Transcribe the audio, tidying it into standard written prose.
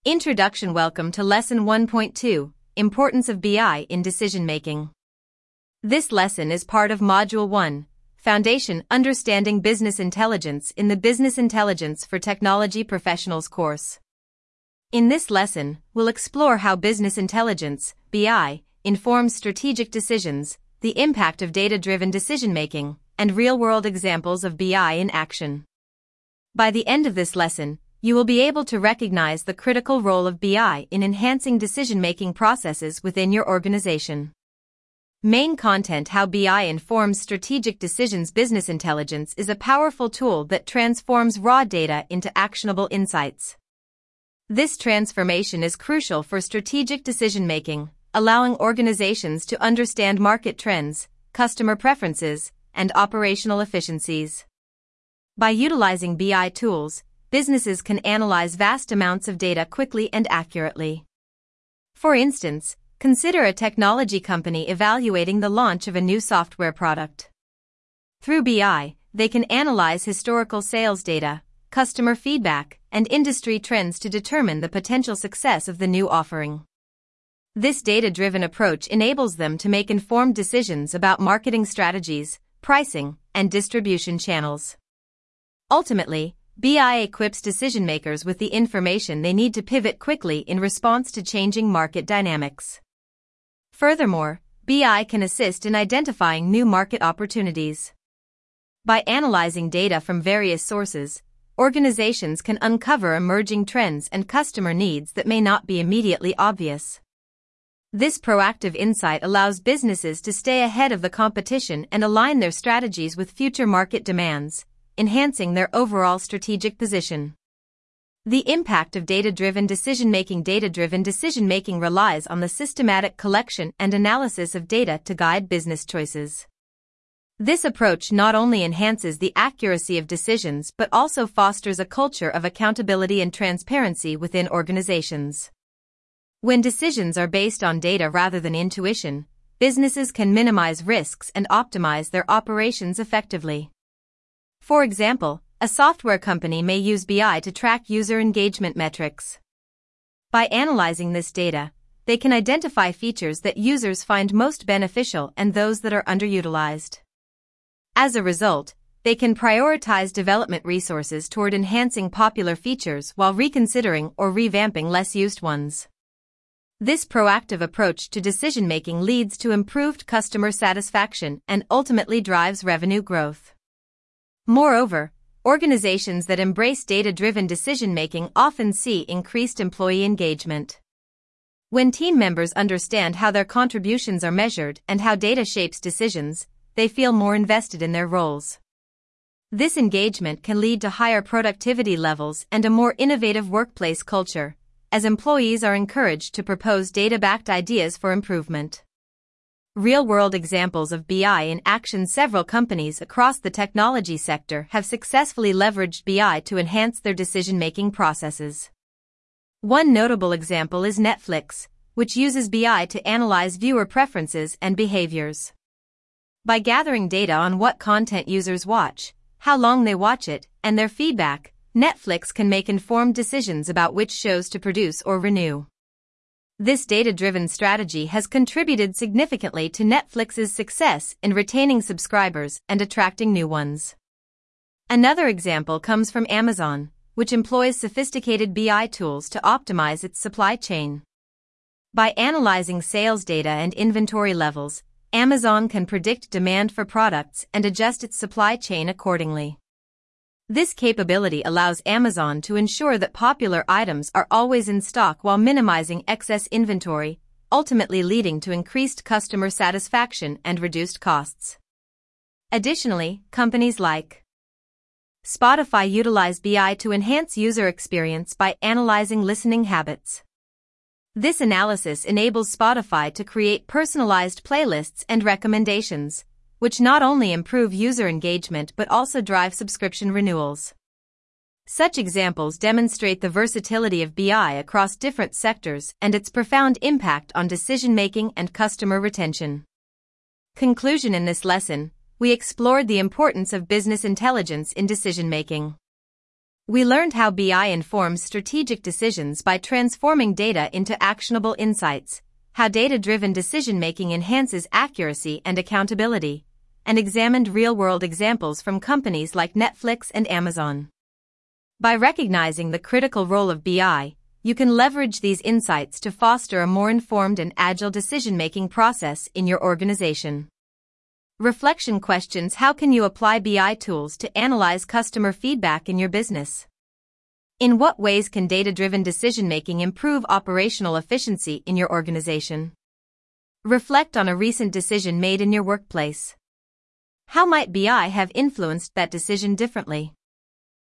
Introduction. Welcome to Lesson 1.2, Importance of BI in Decision Making. This lesson is part of Module 1, Foundation Understanding Business Intelligence in the Business Intelligence for Technology Professionals course. In this lesson, we'll explore how business intelligence, BI, informs strategic decisions, the impact of data-driven decision-making, and real-world examples of BI in action. By the end of this lesson, you will be able to recognize the critical role of BI in enhancing decision-making processes within your organization. Main content: How BI informs strategic decisions. Business intelligence is a powerful tool that transforms raw data into actionable insights. This transformation is crucial for strategic decision-making, allowing organizations to understand market trends, customer preferences, and operational efficiencies. By utilizing BI tools, businesses can analyze vast amounts of data quickly and accurately. For instance, consider a technology company evaluating the launch of a new software product. Through BI, they can analyze historical sales data, customer feedback, and industry trends to determine the potential success of the new offering. This data-driven approach enables them to make informed decisions about marketing strategies, pricing, and distribution channels. Ultimately, BI equips decision-makers with the information they need to pivot quickly in response to changing market dynamics. Furthermore, BI can assist in identifying new market opportunities. By analyzing data from various sources, organizations can uncover emerging trends and customer needs that may not be immediately obvious. This proactive insight allows businesses to stay ahead of the competition and align their strategies with future market demands, enhancing their overall strategic position. The impact of data-driven decision-making. Data-driven decision-making relies on the systematic collection and analysis of data to guide business choices. This approach not only enhances the accuracy of decisions but also fosters a culture of accountability and transparency within organizations. When decisions are based on data rather than intuition, businesses can minimize risks and optimize their operations effectively. For example, a software company may use BI to track user engagement metrics. By analyzing this data, they can identify features that users find most beneficial and those that are underutilized. As a result, they can prioritize development resources toward enhancing popular features while reconsidering or revamping less used ones. This proactive approach to decision-making leads to improved customer satisfaction and ultimately drives revenue growth. Moreover, organizations that embrace data-driven decision-making often see increased employee engagement. When team members understand how their contributions are measured and how data shapes decisions, they feel more invested in their roles. This engagement can lead to higher productivity levels and a more innovative workplace culture, as employees are encouraged to propose data-backed ideas for improvement. Real-world examples of BI in action. Several companies across the technology sector have successfully leveraged BI to enhance their decision-making processes. One notable example is Netflix, which uses BI to analyze viewer preferences and behaviors. By gathering data on what content users watch, how long they watch it, and their feedback, Netflix can make informed decisions about which shows to produce or renew. This data-driven strategy has contributed significantly to Netflix's success in retaining subscribers and attracting new ones. Another example comes from Amazon, which employs sophisticated BI tools to optimize its supply chain. By analyzing sales data and inventory levels, Amazon can predict demand for products and adjust its supply chain accordingly. This capability allows Amazon to ensure that popular items are always in stock while minimizing excess inventory, ultimately leading to increased customer satisfaction and reduced costs. Additionally, companies like Spotify utilize BI to enhance user experience by analyzing listening habits. This analysis enables Spotify to create personalized playlists and recommendations, which not only improve user engagement but also drive subscription renewals. Such examples demonstrate the versatility of BI across different sectors and its profound impact on decision-making and customer retention. Conclusion: in this lesson, we explored the importance of business intelligence in decision-making. We learned how BI informs strategic decisions by transforming data into actionable insights, how data-driven decision-making enhances accuracy and accountability, and examined real-world examples from companies like Netflix and Amazon. By recognizing the critical role of BI, you can leverage these insights to foster a more informed and agile decision-making process in your organization. Reflection questions: how can you apply BI tools to analyze customer feedback in your business? In what ways can data-driven decision-making improve operational efficiency in your organization? Reflect on a recent decision made in your workplace. How might BI have influenced that decision differently?